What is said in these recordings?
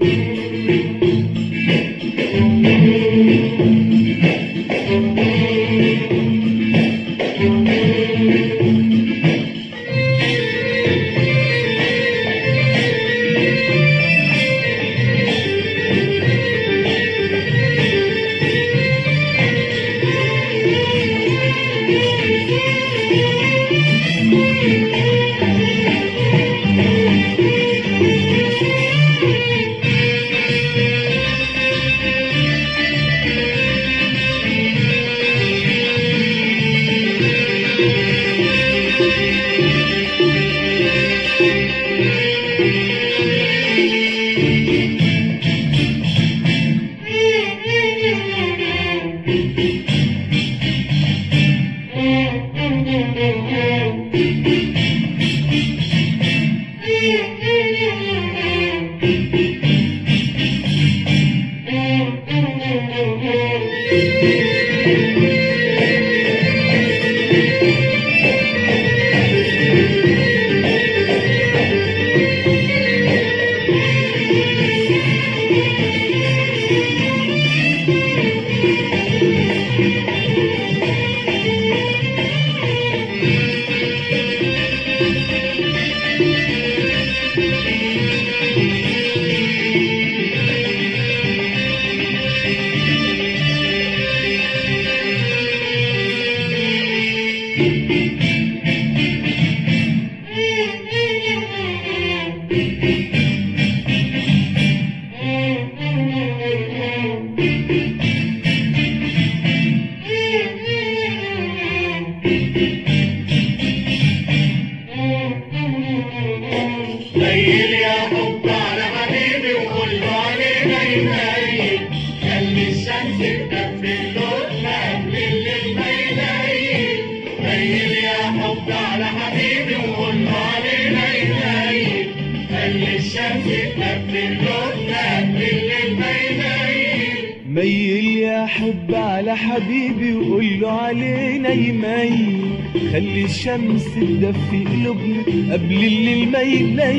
ليل يا حب على حبيبي وقول له علينا ينايل، خلي الشمس تدفي اللون قبل الليل ما يليل. ليل يا حب على حبيبي وقول له علينا ينايل، خلي الشمس تدفي اللون قبل الليل ما يليل. ميل يا حب على حبيبي وقول له علينا يميل، خلي الشمس تدفي قلوبنا قبل الليل ما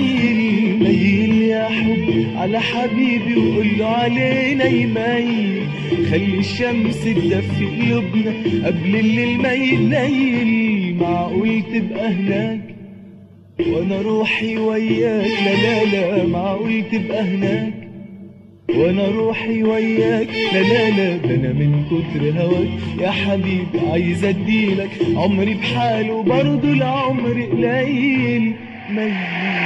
يليل. ميل يا حب على حبيبي وقول له علينا يميل، خلي الشمس تدفي قلوبنا قبل الليل ما يليل. معقول تبقى هناك وانا روحي وياك؟ لا لا لا، معقول تبقى هناك وانا روحي وياك؟ لا لا لا، ده انا من كتر هواك يا حبيبي عايز اديلك عمري بحاله، برضه العمر قليل. ميل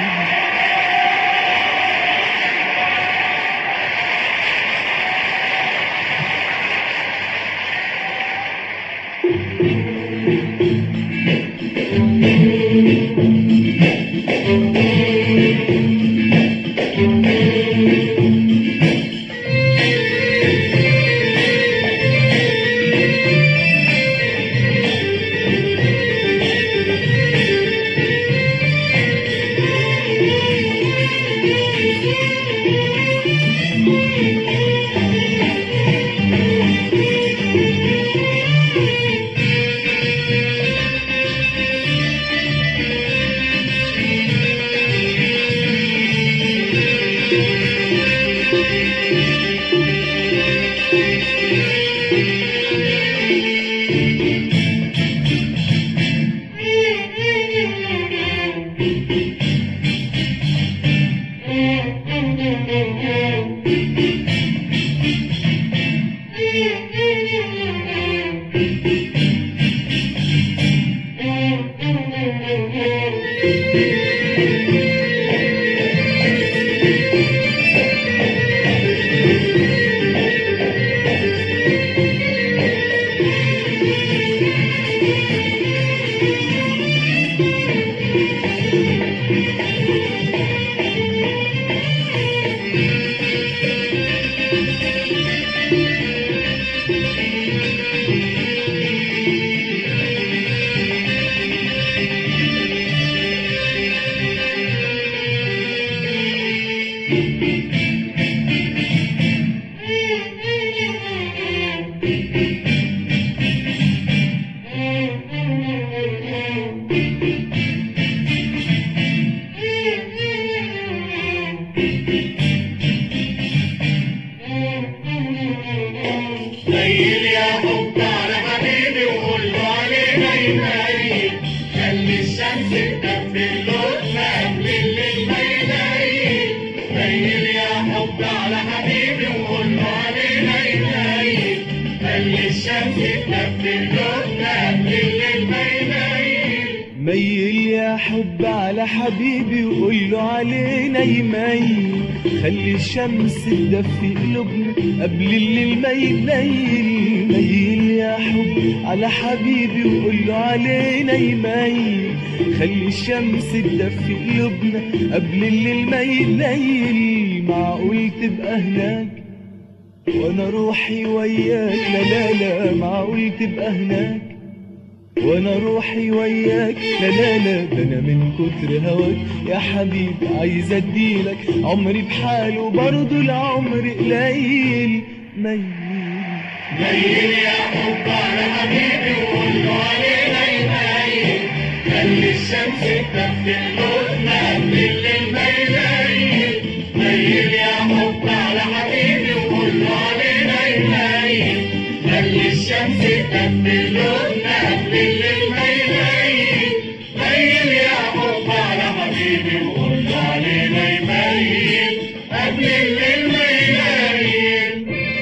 ميل يا حب على حبيبي وقول له علينا يميل، خلي الشمس تدفي قلوبنا قبل الليل ما يليل. ميل يا حب على حبيبي وقول له علينا يميل، خلي الشمس تدفي قلوبنا قبل الليل ما يليل. ميل يا حب على حبيبي وقول له علينا يميل، خلي الشمس تدفي قلوبنا قبل الليل ما يليل. ميل يا حب على حبيبي وقول له علينا يميل، خلي الشمس تدفي قلوبنا قبل الليل ما يليل. معقول تبقى هناك وانا روحي وياك؟ لا لا لا، معقول تبقى هناك وانا روحي وياك؟ لا لا لا، ده انا من كتر هواك يا حبيبي عايز اديلك عمري بحاله برضه العمر قليل. ميل ميل يا حب على حبيبي وقول له علينا يميل، خلي الشمس تدفي قلوبنا قبل الليل ما يليل. ميل يا حب على حبيبي وقول له علينا يميل، خلي الشمس تدفي قلوبنا قبل الليل ما يليل. ميل يا حب على حبيبي وقول له علينا يميل، قبل الليل ما يليل.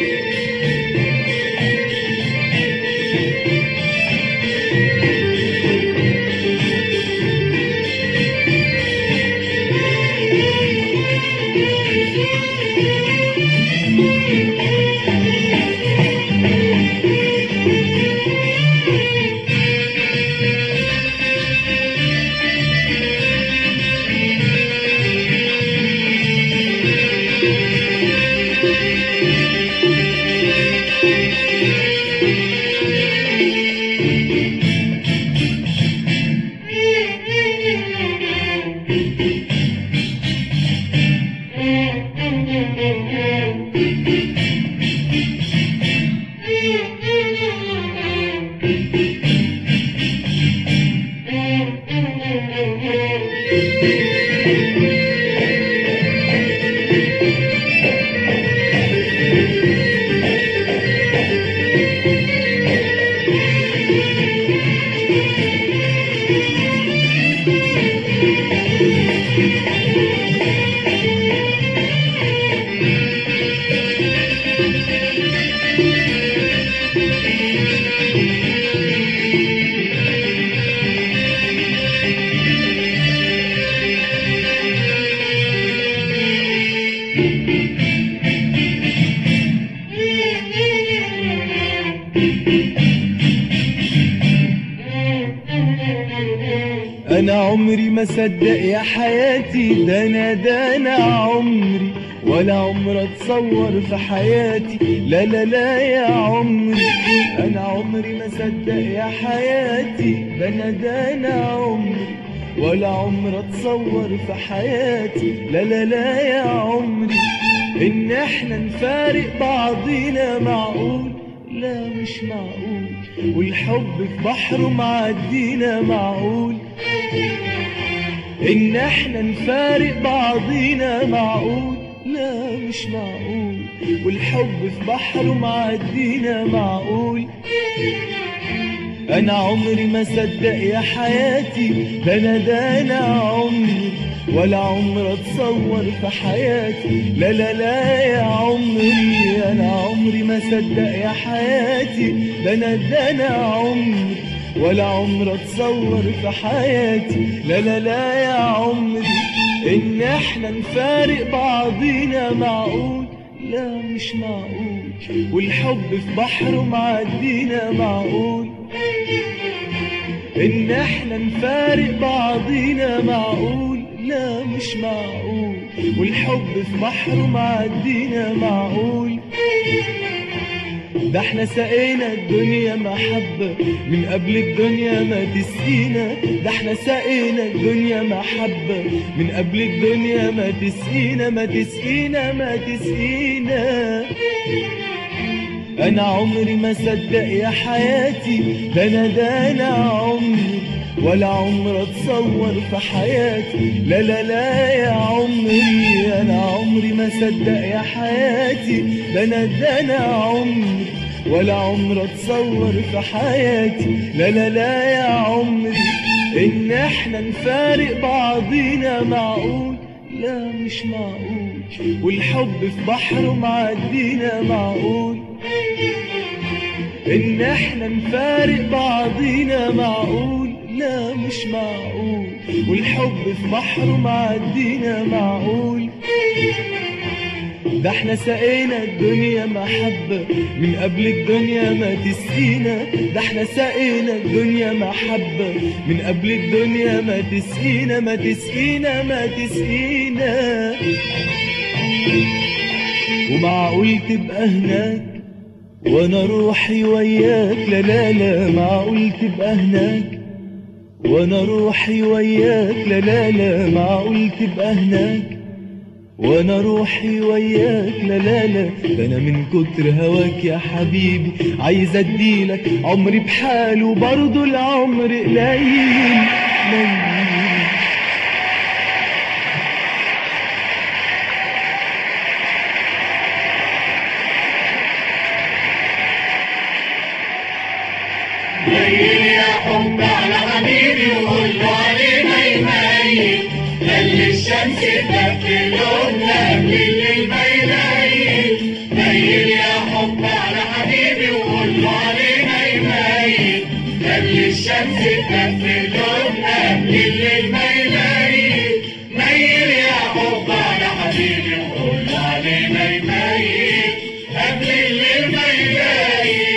انا عمري ما صدق يا حياتي، ده انا عمري ولا عمر اتصور في حياتي. لا لا لا يا عمري، انا عمري ما صدق يا حياتي، ده انا عمري ولا عمر اتصور في حياتي. لا لا لا يا عمري، ان احنا نفارق بعضينا معقول؟ لا مش معقول، والحب في بحره معدينا معقول؟ ان احنا نفارق بعضينا معقول؟ لا مش معقول، والحب في بحره معدينا معقول؟ انا عمري ما صدق يا حياتي، ده انا عمري ولا عمر اتصور في حياتي. لا لا لا يا عمري، انا عمري ما صدق يا حياتي، ده انا عمري ولا عمر اتصور في حياتي. لا لا لا يا عمري، ان احنا نفارق بعضينا معقول؟ لا مش معقول، والحب في بحره معدينا معقول؟ ان احنا نفارق بعضينا معقول؟ لا مش معقول، والحب في بحره معدينا معقول؟ ده احنا سقينا الدنيا محبة من قبل الدنيا ما تسقينا. ده احنا سقينا الدنيا محبة من قبل الدنيا ما تسقينا، ما تسقينا ما تسقينا. انا عمري ما صدق يا حياتي، ده انا عمري ولا عمر اتصور في حياتي. لا لا لا يا عمري، انا عمري ما صدق يا حياتي، ده انا عمري ولا عمر اتصور في حياتي، لا لا لا يا عمري، ان احنا نفارق بعضينا. معقول؟ لا مش معقول، والحب في بحره معدينا. معقول ان احنا نفارق بعضينا؟ معقول؟ لا مش معقول، والحب في بحره معدينا. معقول؟ ده احنا سقينا الدنيا محبة من قبل الدنيا ما تسقينا. ده احنا سقينا الدنيا محبة من قبل الدنيا ما تسقينا. ما تسقينا ما تسقينا. ومعقول تبقى هناك وانا روحي وياك؟ لا لا لا. معقول تبقى هناك وانا روحي وياك؟ لا لا لا. معقول تبقى هناك وانا روحي وياك؟ لا لا لا. ده انا من كتر هواك يا حبيبي عايز اديلك عمري بحاله، برضه العمر قليل قليل. ميل يا حب على حبيبي وقول له علينا يميل، خلي الشمس تدفي لوننا قبل الليل ما يليل. ميل يا حب على حبيبي وقول له علينا يميل، خلي الشمس تدفي لوننا قبل الليل ما يليل. ميل يا حب على حبيبي وقول له علينا يميل، قبل الليل ما يليل.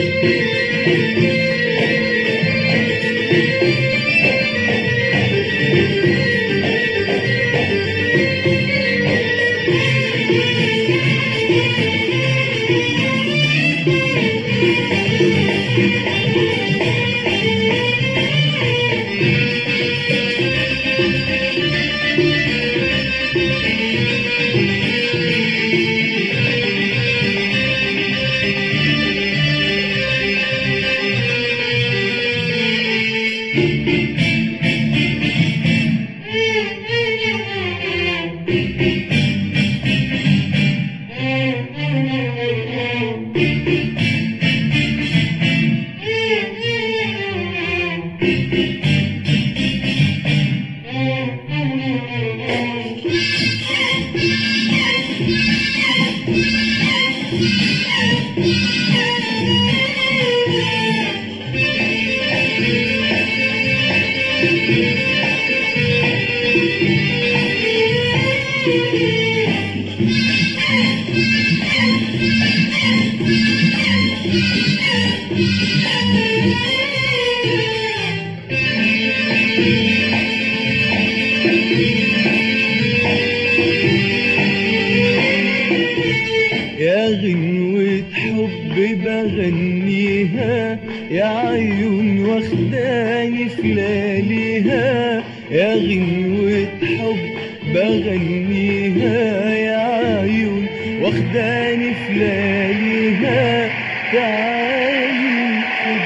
يا غنوة حب بغنيها، يا عيون واخداني في لياليها. يا غنوة حب بغنيها، يا عيون واخداني في لياليها. تعالي حب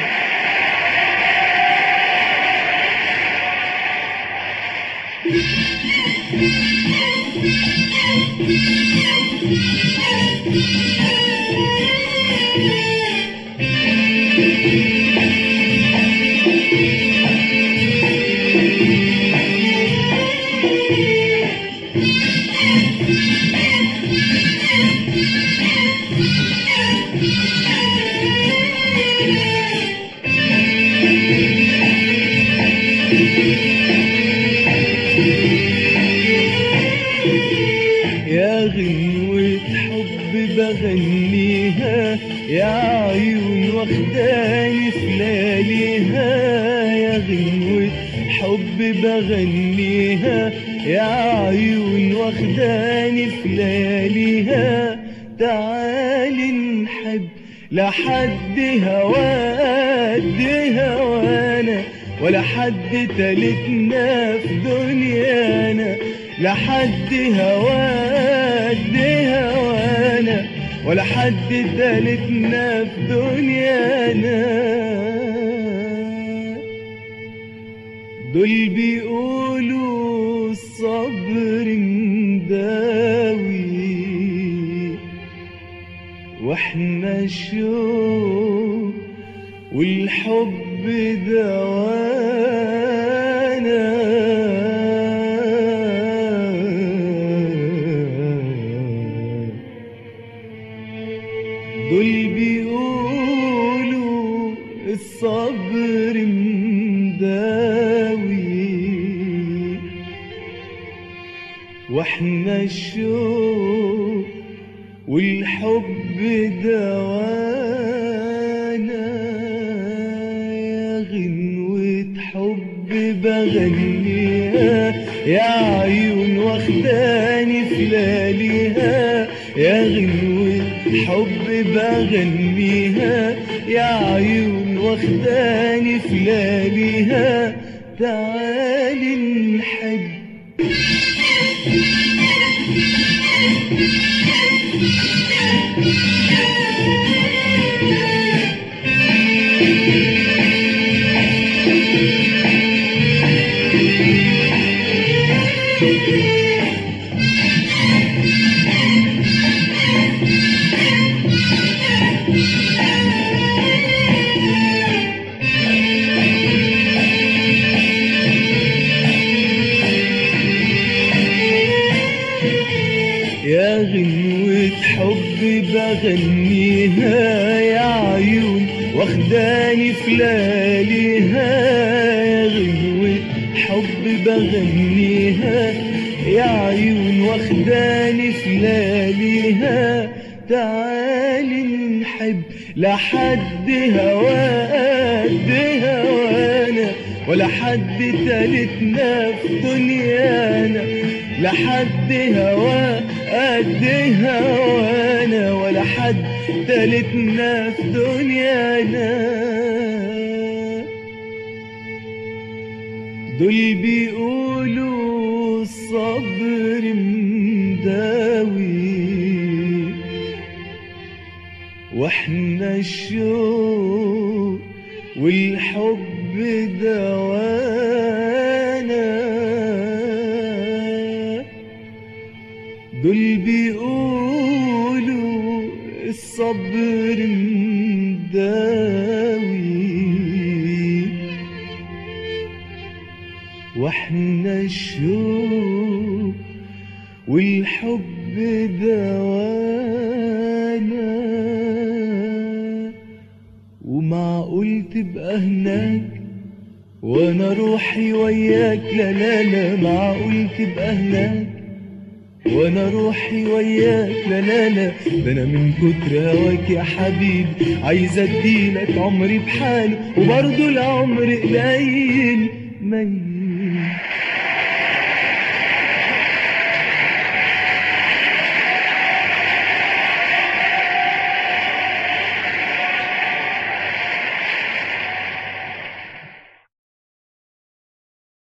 يا غنوة حب بغنيها، يا عيون واخداني في لياليها. يا غنوة حب بغنيها، يا عيون واخداني في لياليها. تعالي نحب لحد هواد هوانا، ولا حد تالتنا في دنيانا. لحد هواد هوانا، ولا حد تالتنا في دنيانا. دول بيقولوا الصبر مداوي، واحنا الشوق والحب دوانا، دول بيقولوا الصبر مداوي، واحنا الشوق والحب دوانا. يا غنوة حب بغنيها يا عيون واخداني في لياليها، يا غنوة حب بغنيها يا عيون واخداني في لياليها. تعالي نحب يا غنوة حب بغنيها يا عيون واخداني في لياليها، يا غنوة حب بغنيها يا عيون واخداني في لياليها. تعالي نحب لحد هوا قد هوانا، ولا حد تالتنا في دنيانا، لحد هوا قد هوانا، ولا حد تالتنا في دنيانا. دول بيقولوا الصبر مداوي، واحنا الشوق والحب دوانا. دول بيقولوا الصبر مداوي، واحنا الشوق والحب دوانا. ومعقول تبقى هناك وانا روحي وياك؟ لا لا لا، معقول تبقى هناك وانا روحي وياك؟ لا لا لا، ده انا من كتر هواك يا حبيبي عايز اديلك عمري بحاله، وبرضه العمر قليل ميت